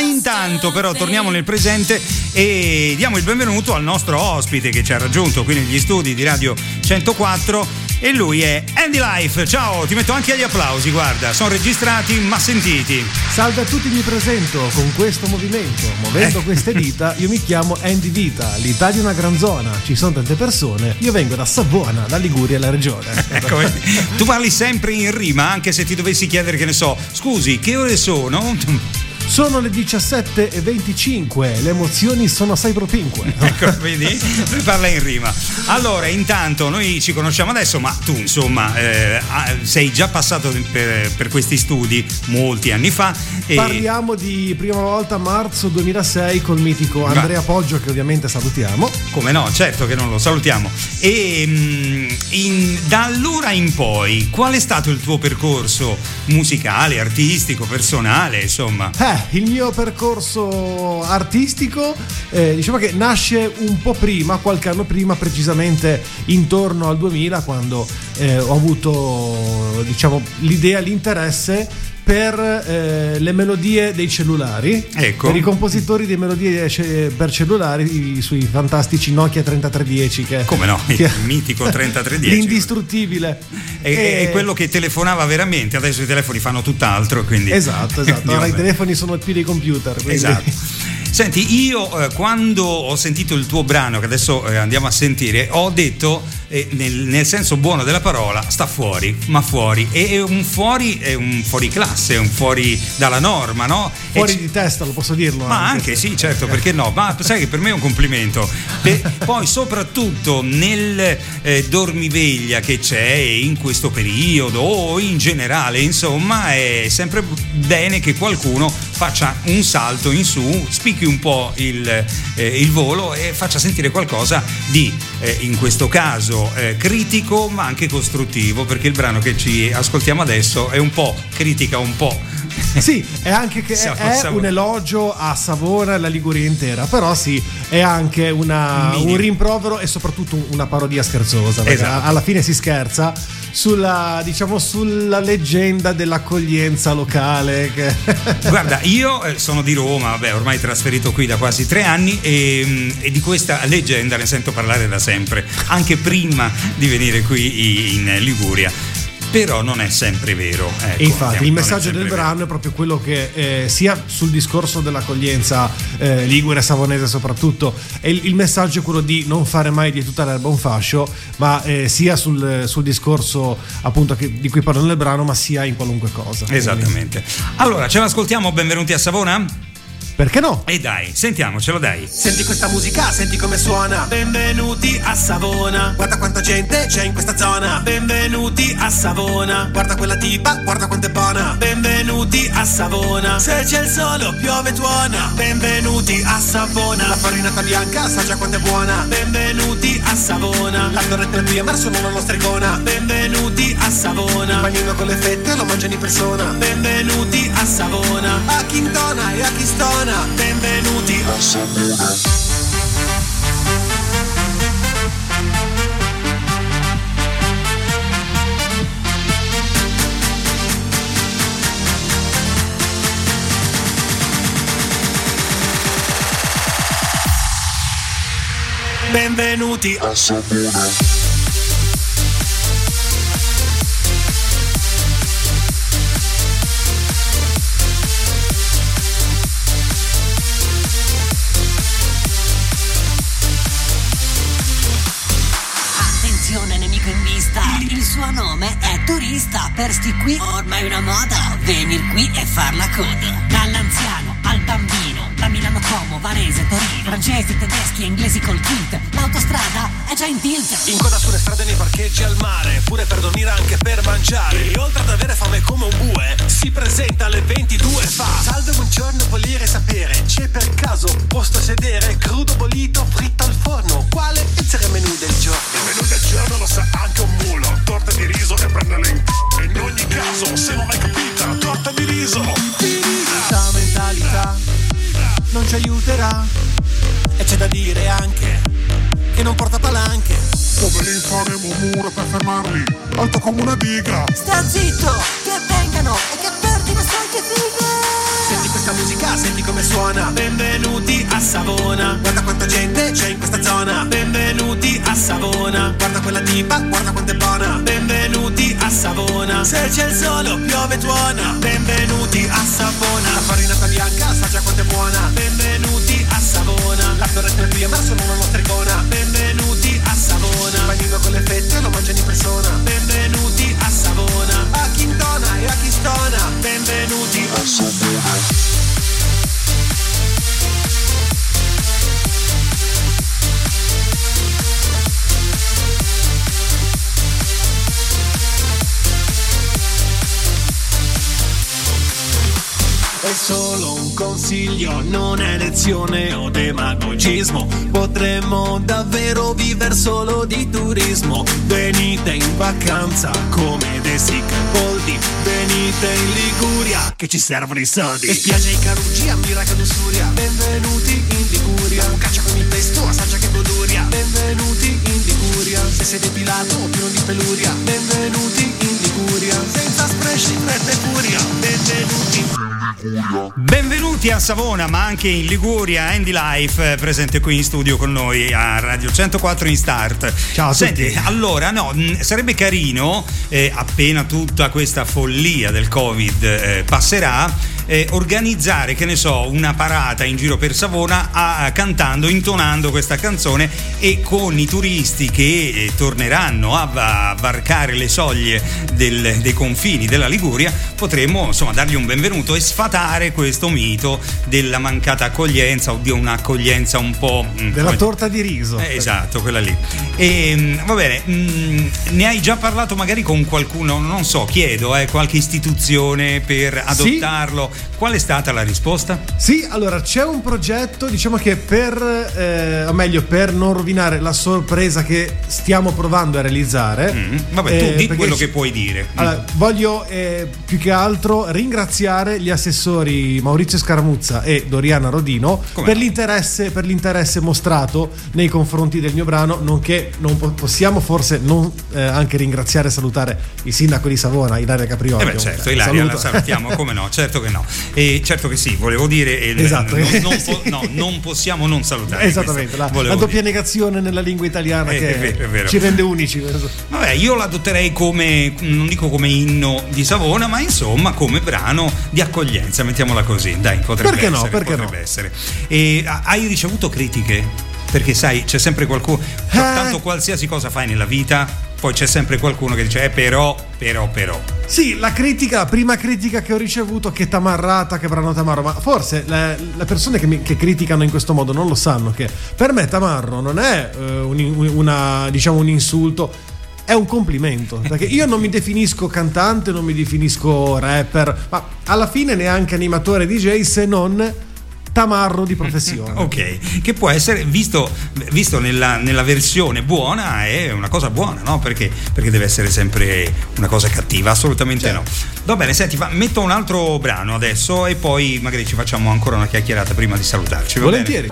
intanto però torniamo nel presente e diamo il benvenuto al nostro ospite che ci ha raggiunto qui negli studi di Radio 104 e lui è Andy Life. Ciao, ti metto anche agli applausi, guarda, sono registrati ma sentiti. Salve a tutti, mi presento con questo movimento, muovendo queste dita. Io mi chiamo Andy Vita, l'Italia è una gran zona, ci sono tante persone, io vengo da Savona, da Liguria, la regione. Ecco, tu parli sempre in rima, anche se ti dovessi chiedere, che ne so, scusi, che ore sono? Sono le 17:25, le emozioni sono assai propinque. Ecco, vedi? Lui parla in rima. Allora, intanto noi ci conosciamo adesso, ma tu insomma sei già passato per questi studi molti anni fa. Parliamo di prima volta marzo 2006 col mitico Andrea Poggio, che ovviamente salutiamo. Come no, certo che non lo salutiamo. E da allora in poi, qual è stato il tuo percorso musicale, artistico, personale, insomma? Il mio percorso artistico diciamo che nasce un po' prima, qualche anno prima, precisamente intorno al 2000, quando ho avuto, diciamo, l'idea, l'interesse per le melodie dei cellulari, ecco, per i compositori di melodie per cellulari sui fantastici Nokia 3310, che come no, il mitico 3310, l'indistruttibile, è quello che telefonava veramente. Adesso i telefoni fanno tutt'altro, quindi esatto ora i telefoni sono più dei computer, quindi. Esatto. Senti, io quando ho sentito il tuo brano, che adesso andiamo a sentire, ho detto nel senso buono della parola, sta fuori, ma fuori, è un fuori classe, è un fuori dalla norma, no? Fuori di testa, lo posso dirlo? Ma anche sì, certo, perché no? Ma sai che per me è un complimento. Poi soprattutto nel dormiveglia che c'è in questo periodo o in generale, insomma, è sempre bene che qualcuno faccia un salto in su, spicchi un po' il volo e faccia sentire qualcosa di, in questo caso, critico ma anche costruttivo, perché il brano che ci ascoltiamo adesso è un po' critica, un po'. Sì, è anche che è un elogio a Savona e alla Liguria intera, però sì, è anche un rimprovero e soprattutto una parodia scherzosa, perché alla fine si scherza sulla leggenda dell'accoglienza locale Guarda, io sono di Roma, ormai trasferito qui da quasi 3 anni e di questa leggenda ne sento parlare da sempre, anche prima di venire qui in Liguria. Però non è sempre vero. Ecco, infatti il messaggio del brano è proprio quello che sia sul discorso dell'accoglienza ligure e savonese soprattutto, e il messaggio è quello di non fare mai di tutta l'erba un fascio, ma sia sul discorso appunto di cui parlo nel brano, ma sia in qualunque cosa. Esattamente. Allora, ce l'ascoltiamo, benvenuti a Savona? Perché no? E dai, sentiamocelo, dai. Senti questa musica, senti come suona. Benvenuti a Savona. Guarda quanta gente c'è in questa zona. Benvenuti a Savona. Guarda quella tipa, guarda quanto è buona. Benvenuti a Savona. Se c'è il sole o piove tuona. Benvenuti a Savona. La farinata bianca sa già quanto è buona. Benvenuti a Savona. La torretta del Priamar sono la nostra icona. Benvenuti a Savona. Il panino con le fette lo mangiano in persona. Benvenuti a Savona. A chi intona e a chi stona. Benvenuti a Savona. Benvenuti a Savona. Il suo nome è turista, per sti qui ormai è una moda venir qui e far la coda. Dall'anziano al bambino, da Milano Como, Varese, Torino, francesi, tedeschi e inglesi col kit, l'autostrada è già in tilt. In coda sulle strade, nei parcheggi, al mare, pure per dormire, anche per mangiare. E oltre ad avere fame come un bue, si presenta alle 22 e fa: salve, buongiorno, volere sapere, c'è per caso posto a sedere, crudo, bollito, fritto al forno, quale è il menù del giorno? Il menù del giorno lo sa anche un mulo, torta di riso e prendere in ogni caso, se non l'hai capita, torta di riso. Questa mentalità non ci aiuterà, e c'è da dire anche che non porta palanche. Come li faremo un muro per fermarli, alto come una diga. Sta zitto, che vengano e che perdino solche fighe. Senti questa musica, bianca, senti come suona. Benvenuti a Savona. Guarda quanta gente c'è in questa zona. Benvenuti a Savona. Guarda quella tipa, guarda quanto è buona. Benvenuti a Savona. Se c'è il sole piove tuona. Benvenuti a Savona. La farinata bianca sa già quanto è buona. Benvenuti a Savona. La torretta è qui ma sono una mostricona. Benvenuti a Savona. Il panino con le fette lo mangiano in persona. Benvenuti a Savona. A chi intona e a chi stona. Benvenuti a Savona. È solo un consiglio, non è lezione o demagogismo. Potremmo davvero vivere solo di turismo. Venite in vacanza come De Sica e Boldi. Venite in Liguria che ci servono i soldi. E spiaggia in Carugia, ammira che lussuria. Benvenuti in Liguria. Un caccia con il pesto, assaggia che goduria. Benvenuti in Liguria. Se sei depilato o pieno di peluria. Benvenuti in Liguria. Senza sprechi, fretta e furia. Benvenuti. Benvenuti a Savona, ma anche in Liguria. Andy Life presente qui in studio con noi a Radio 104 in Start. Ciao a Senti, tutti. allora sarebbe carino appena tutta questa follia del Covid passerà, organizzare, che ne so, una parata in giro per Savona cantando, intonando questa canzone, e con i turisti che torneranno a varcare le soglie dei confini della Liguria potremo insomma dargli un benvenuto e sfatare questo mito della mancata accoglienza o di un'accoglienza un po' Della torta di riso. esatto, quella lì. E va bene, ne hai già parlato magari con qualcuno, non so, chiedo, qualche istituzione per adottarlo? Sì. Qual è stata la risposta? Sì, allora c'è un progetto, diciamo che per non rovinare la sorpresa che stiamo provando a realizzare. Vabbè, tu di quello che puoi dire. Allora, voglio più che altro ringraziare gli assessori Maurizio Scaramuzza e Doriana Rodino per l'interesse mostrato nei confronti del mio brano, nonché possiamo forse non anche ringraziare e salutare il sindaco di Savona, Ilaria Caprioli. Certo, Ilaria la salutiamo, come no, certo che no. E certo che sì, volevo dire, esatto. non possiamo non salutare. Esattamente, la doppia negazione nella lingua italiana che è vero. Ci rende unici. Vabbè, io l'adotterei come, non dico come inno di Savona, ma insomma come brano di accoglienza, mettiamola così. Dai, potrebbe essere. E hai ricevuto critiche? Perché sai, c'è sempre qualcuno, tanto qualsiasi cosa fai nella vita, poi c'è sempre qualcuno che dice però. Sì, la prima critica che ho ricevuto, che tamarrata, che brano tamarro, ma forse le persone che criticano in questo modo non lo sanno che per me tamarro non è un insulto, è un complimento, perché io non mi definisco cantante, non mi definisco rapper, ma alla fine neanche animatore DJ, se non tamarro di professione. Ok, che può essere visto nella versione buona, è una cosa buona, no? Perché deve essere sempre una cosa cattiva? Assolutamente certo. No. Va bene, senti, metto un altro brano adesso e poi magari ci facciamo ancora una chiacchierata prima di salutarci. Volentieri.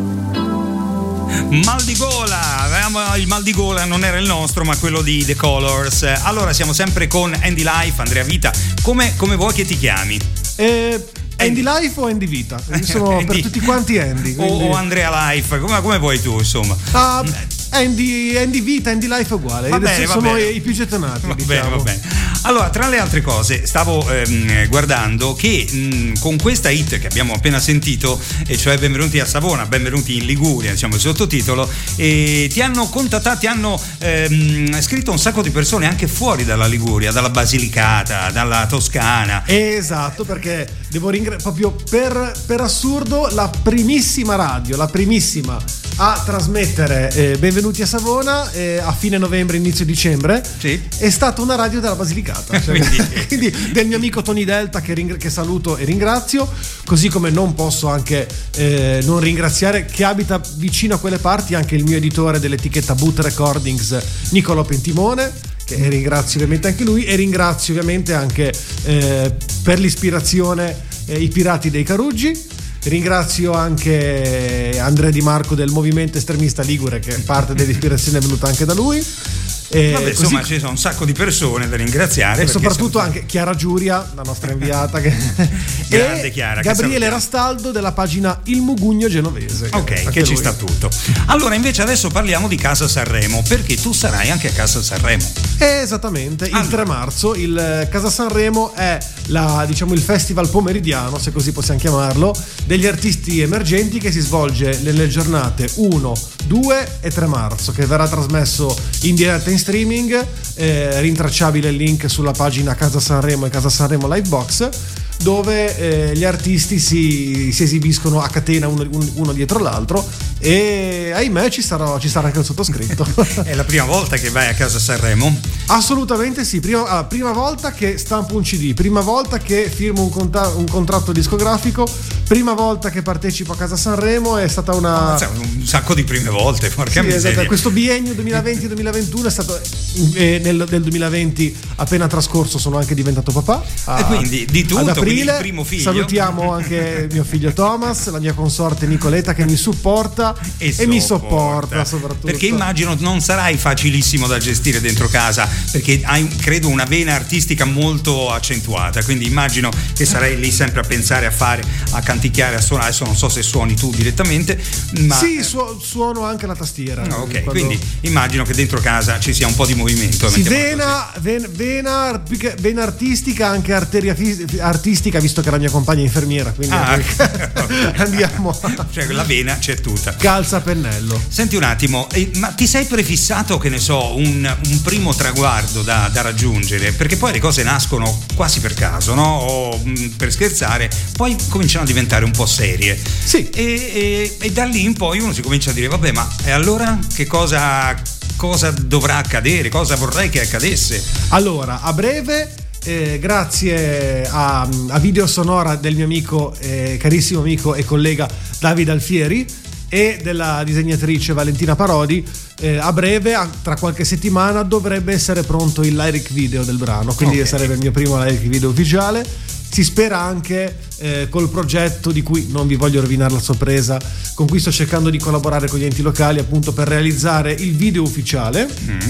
Mal di gola, il mal di gola non era il nostro ma quello di The Colors. Allora siamo sempre con Andy Life, Andrea Vita, come vuoi che ti chiami? Andy Life o Andy Vita? Sono Andy, per tutti quanti Andy. O Andrea Life, come vuoi tu, insomma. Andy Vita, Andy Life è uguale. Sono i più gettonati. Va bene. Allora, tra le altre cose, stavo guardando che con questa hit che abbiamo appena sentito, e cioè Benvenuti a Savona, benvenuti in Liguria, diciamo il sottotitolo, ti hanno contattato, ti hanno scritto un sacco di persone anche fuori dalla Liguria, dalla Basilicata, dalla Toscana. Esatto, perché devo ringraziare proprio per assurdo la primissima radio, a trasmettere Benvenuti a Savona a fine novembre, inizio dicembre. Sì. È stata una radio della Basilicata, quindi del mio amico Tony Delta che saluto e ringrazio, così come non posso anche non ringraziare, che abita vicino a quelle parti, anche il mio editore dell'etichetta Boot Recordings, Nicolò Pentimone, che ringrazio ovviamente anche lui, e ringrazio ovviamente anche per l'ispirazione i Pirati dei Caruggi. Ringrazio anche Andrea Di Marco del Movimento Estremista Ligure, che parte dell'ispirazione è venuta anche da lui. Vabbè, insomma, ci sono un sacco di persone da ringraziare. E soprattutto anche Chiara Giuria, la nostra inviata, grande Chiara. Gabriele Rastaldo della pagina Il Mugugno Genovese. Ok, che ci sta tutto. Allora, invece adesso parliamo di Casa Sanremo, perché tu sarai anche a Casa Sanremo. Esattamente, il 3 marzo il Casa Sanremo è il festival pomeridiano, se così possiamo chiamarlo, degli artisti emergenti, che si svolge nelle giornate 1, 2 e 3 marzo, che verrà trasmesso in diretta in streaming, rintracciabile il link sulla pagina Casa Sanremo e Casa Sanremo Livebox, dove gli artisti si esibiscono a catena uno dietro l'altro, e ahimè ci sarà anche il sottoscritto. È la prima volta che vai a Casa Sanremo? Assolutamente sì, prima volta che stampo un CD, prima volta che firmo un contratto discografico, prima volta che partecipo a Casa Sanremo. È stata un sacco di prime volte, porca miseria. Esatto. Questo biennio 2020-2021 è stato del 2020 appena trascorso, sono anche diventato papà e quindi di tutto, ad aprile. Il primo figlio. Salutiamo anche mio figlio Thomas, la mia consorte Nicoletta, che mi supporta e mi sopporta soprattutto, perché immagino non sarai facilissimo da gestire dentro casa, perché hai, credo, una vena artistica molto accentuata, quindi immagino che sarai lì sempre a pensare, a canticchiare, a suonare. Adesso non so se suoni tu direttamente, ma sì, suono anche la tastiera. Ok, quindi immagino che dentro casa ci sia un po' di movimento. Sì, vena artistica, anche arteria artistica, visto che la mia compagna è infermiera, quindi andiamo. Cioè la vena c'è tutta. Calza a pennello. Senti un attimo, ma ti sei prefissato, che ne so, un primo traguardo da raggiungere? Perché poi le cose nascono quasi per caso, no? O per scherzare, poi cominciano a diventare un po' serie. Sì. E da lì in poi uno si comincia a dire: vabbè, ma e allora che cosa dovrà accadere? Cosa vorrei che accadesse? Allora, a breve, grazie a video sonora del mio amico, carissimo amico e collega Davide Alfieri, e della disegnatrice Valentina Parodi, a breve, tra qualche settimana, dovrebbe essere pronto il lyric video del brano, quindi sarebbe il mio primo lyric video ufficiale. Si spera anche col progetto, di cui non vi voglio rovinare la sorpresa, con cui sto cercando di collaborare con gli enti locali, appunto per realizzare il video ufficiale,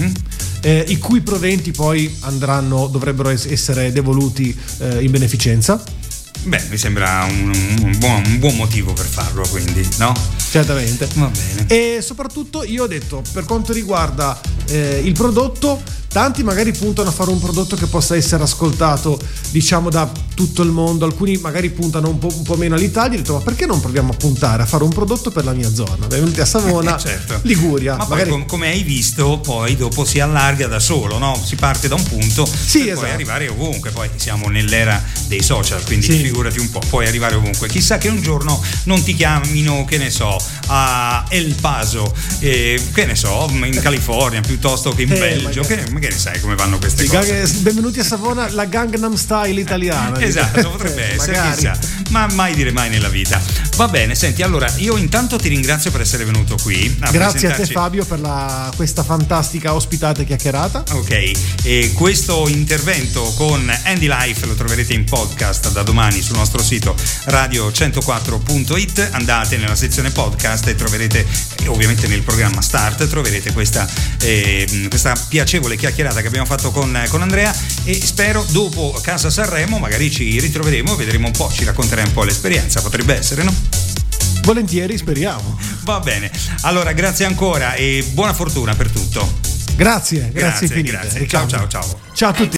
i cui proventi poi dovrebbero essere devoluti in beneficenza. Beh, mi sembra un buon motivo per farlo, quindi, no? Certamente. Va bene. E soprattutto io ho detto, per quanto riguarda il prodotto, tanti magari puntano a fare un prodotto che possa essere ascoltato, diciamo, da tutto il mondo. Alcuni magari puntano un po' meno all'Italia. Ho detto: ma perché non proviamo a puntare a fare un prodotto per la mia zona? Benvenuti a Savona, certo. Liguria. Ma magari... poi, come hai visto, poi dopo si allarga da solo, no? Si parte da un punto, sì, per poi arrivare ovunque. Poi siamo nell'era dei social, quindi figurati un po', puoi arrivare ovunque. Chissà che un giorno non ti chiamino, che ne so, a El Paso, che ne so, in California, piuttosto che in Belgio, che ne sai come vanno queste cose. Benvenuti a Savona, la Gangnam Style italiana. Esatto, potrebbe essere, chissà, ma mai dire mai nella vita. Va bene, senti, allora io intanto ti ringrazio per essere venuto qui. Grazie a te, Fabio, per questa fantastica ospitata e chiacchierata. Ok, e questo intervento con Andy Life lo troverete in podcast da domani sul nostro sito radio104.it. andate nella sezione podcast e troverete, ovviamente nel programma Start, troverete questa piacevole chiacchierata che abbiamo fatto con Andrea, e spero dopo Casa Sanremo magari ci ritroveremo, vedremo un po', ci racconterai un po' l'esperienza, potrebbe essere, no? Volentieri, speriamo. Va bene, allora grazie ancora e buona fortuna per tutto. Grazie infinite. Grazie. Ciao. Ciao a tutti.